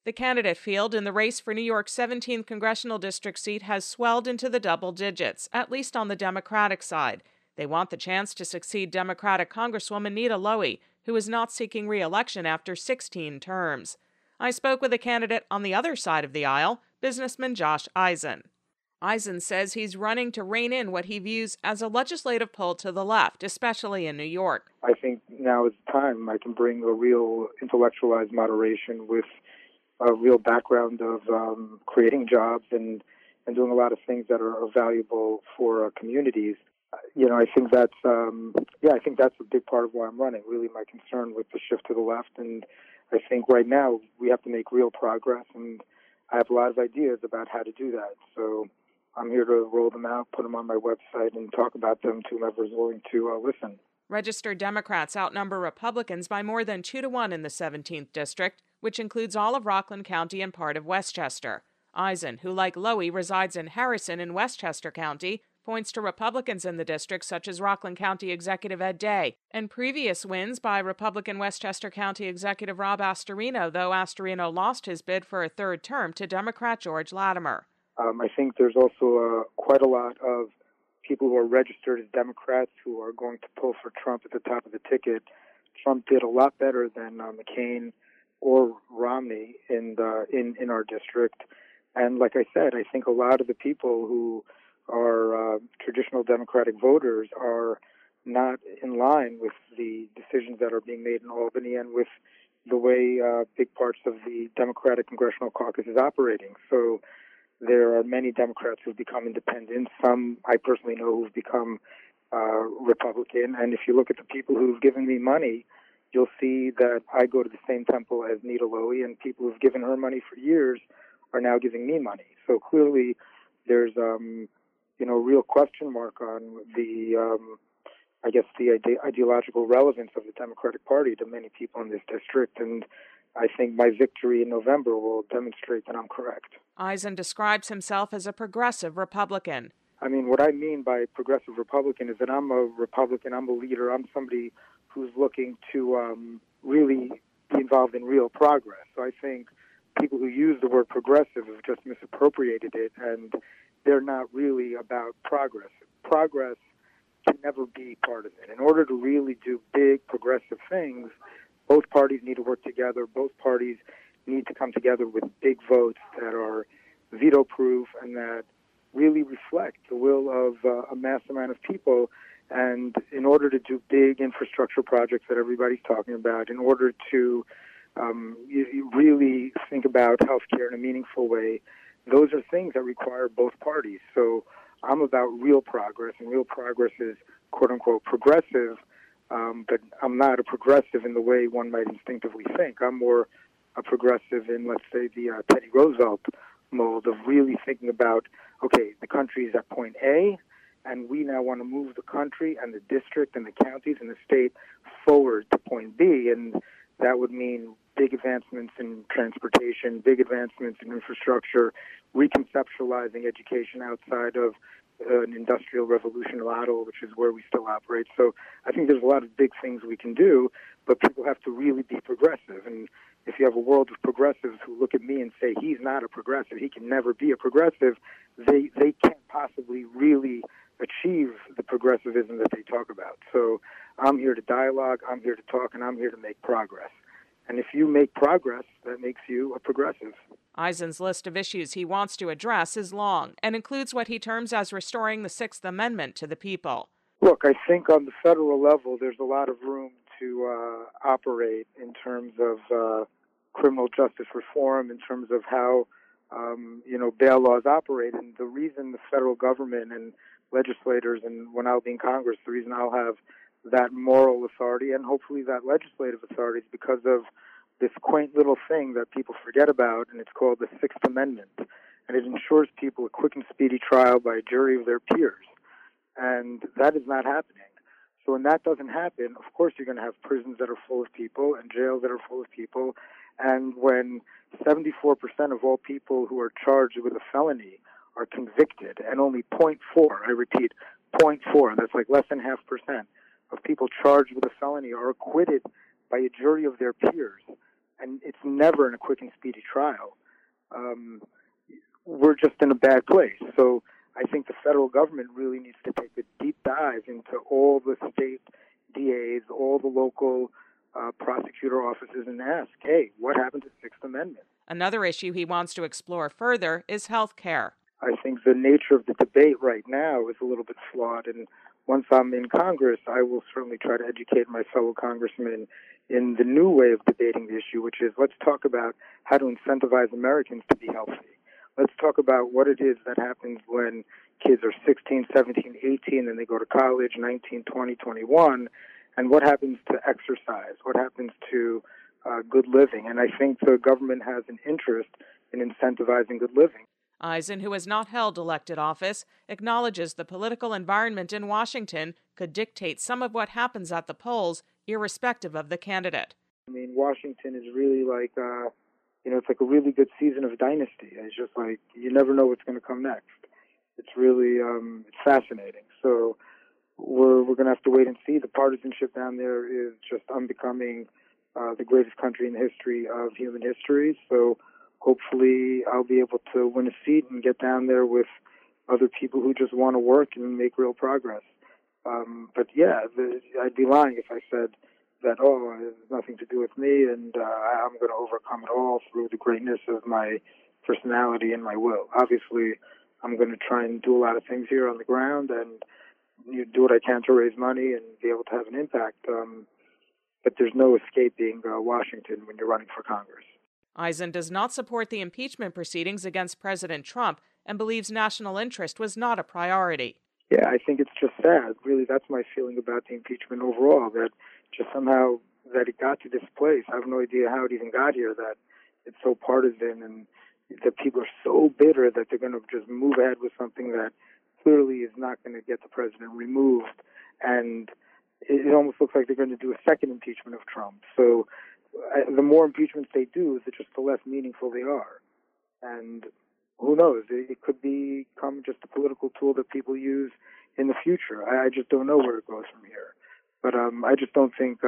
The candidate field in the race for New York's 17th congressional district seat has swelled into the double digits, at least on the Democratic side. They want the chance to succeed Democratic Congresswoman Nita Lowey, who is not seeking re-election after 16 terms. I spoke with a candidate on the other side of the aisle, businessman Josh Eisen. Eisen says he's running to rein in what he views as a legislative pull to the left, especially in New York. I think now is the time I can bring a real intellectualized moderation with a real background of creating jobs and doing a lot of things that are valuable for communities. I think that's I think that's a big part of why I'm running. Really, my concern with the shift to the left, and I think right now we have to make real progress, and I have a lot of ideas about how to do that. So I'm here to roll them out, put them on my website, and talk about them to whoever is willing to listen. Registered Democrats outnumber Republicans by more than 2-1 in the 17th district, which includes all of Rockland County and part of Westchester. Eisen, who like Lowey resides in Harrison in Westchester County, points to Republicans in the district such as Rockland County Executive Ed Day and previous wins by Republican Westchester County Executive Rob Astorino, though Astorino lost his bid for a third term to Democrat George Latimer. I think there's also quite a lot of people who are registered as Democrats who are going to pull for Trump at the top of the ticket. Trump did a lot better than McCain or Romney in our district. And like I said, I think a lot of the people who are traditional Democratic voters are not in line with the decisions that are being made in Albany and with the way big parts of the Democratic Congressional Caucus is operating. So there are many Democrats who've become independent. Some I personally know who've become Republican. And if you look at the people who've given me money, you'll see that I go to the same temple as Nita Lowey, and people who've given her money for years are now giving me money. So clearly there's real question mark on the ideological relevance of the Democratic Party to many people in this district, and I think my victory in November will demonstrate that I'm correct. Eisen describes himself as a progressive Republican. I mean, what I mean by progressive Republican is that I'm a Republican, I'm a leader, I'm somebody who's looking to really be involved in real progress. So I think people who use the word progressive have just misappropriated it, and they're not really about progress. Progress can never be part of it. In order to really do big progressive things, both parties need to work together. Both parties need to come together with big votes that are veto-proof and that really reflect the will of a mass amount of people. And in order to do big infrastructure projects that everybody's talking about, in order to really think about healthcare in a meaningful way, those are things that require both parties. So I'm about real progress, and real progress is quote-unquote progressive, but I'm not a progressive in the way one might instinctively think. I'm more a progressive in, let's say, the Teddy Roosevelt mold of really thinking about, okay, the country is at point A, and we now want to move the country and the district and the counties and the state forward to point B, and that would mean big advancements in transportation, big advancements in infrastructure, reconceptualizing education outside of an industrial revolution model, which is where we still operate. So I think there's a lot of big things we can do, but people have to really be progressive. And if you have a world of progressives who look at me and say, he's not a progressive, he can never be a progressive, they can't possibly really achieve the progressivism that they talk about. So I'm here to dialogue, I'm here to talk, and I'm here to make progress. And if you make progress, that makes you a progressive. Eisen's list of issues he wants to address is long and includes what he terms as restoring the Sixth Amendment to the people. Look, I think on the federal level, there's a lot of room to operate in terms of criminal justice reform, in terms of how, bail laws operate. And the reason the federal government and legislators, and when I'll be in Congress, the reason I'll have that moral authority and hopefully that legislative authority is because of this quaint little thing that people forget about, and it's called the Sixth Amendment. And it ensures people a quick and speedy trial by a jury of their peers. And that is not happening. So when that doesn't happen, of course you're going to have prisons that are full of people and jails that are full of people. And when 74% of all people who are charged with a felony are convicted, and only 0.4, I repeat, 0.4, that's like less than 0.5% of people charged with a felony are acquitted by a jury of their peers, and it's never in a quick and speedy trial. We're just in a bad place. So I think the federal government really needs to take a deep dive into all the state DAs, all the local prosecutor offices, and ask, hey, what happened to the Sixth Amendment? Another issue he wants to explore further is health care. I think the nature of the debate right now is a little bit flawed, and once I'm in Congress, I will certainly try to educate my fellow congressmen in the new way of debating the issue, which is let's talk about how to incentivize Americans to be healthy. Let's talk about what it is that happens when kids are 16, 17, 18, and they go to college, 19, 20, 21, and what happens to exercise, what happens to good living. And I think the government has an interest in incentivizing good living. Eisen, who has not held elected office, acknowledges the political environment in Washington could dictate some of what happens at the polls, irrespective of the candidate. I mean, Washington is really like, it's like a really good season of Dynasty. It's just like, you never know what's going to come next. It's really, it's fascinating. So we're going to have to wait and see. The partisanship down there is just unbecoming the greatest country in the history of human history. So hopefully I'll be able to win a seat and get down there with other people who just want to work and make real progress. But yeah, I'd be lying if I said that, it has nothing to do with me, and I'm going to overcome it all through the greatness of my personality and my will. Obviously, I'm going to try and do a lot of things here on the ground and do what I can to raise money and be able to have an impact. But there's no escaping Washington when you're running for Congress. Eisen does not support the impeachment proceedings against President Trump and believes national interest was not a priority. Yeah, I think it's just sad. Really, that's my feeling about the impeachment overall, that just somehow that it got to this place. I have no idea how it even got here, that it's so partisan and that people are so bitter that they're going to just move ahead with something that clearly is not going to get the president removed. And it almost looks like they're going to do a second impeachment of Trump. So the more impeachments they do, the less meaningful they are. And who knows? It could become just a political tool that people use in the future. I just don't know where it goes from here. But I just don't think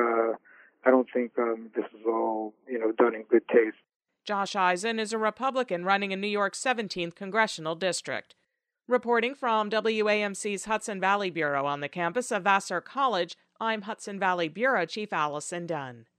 this is all done in good taste. Josh Eisen is a Republican running in New York's 17th congressional district. Reporting from WAMC's Hudson Valley Bureau on the campus of Vassar College, I'm Hudson Valley Bureau Chief Allison Dunn.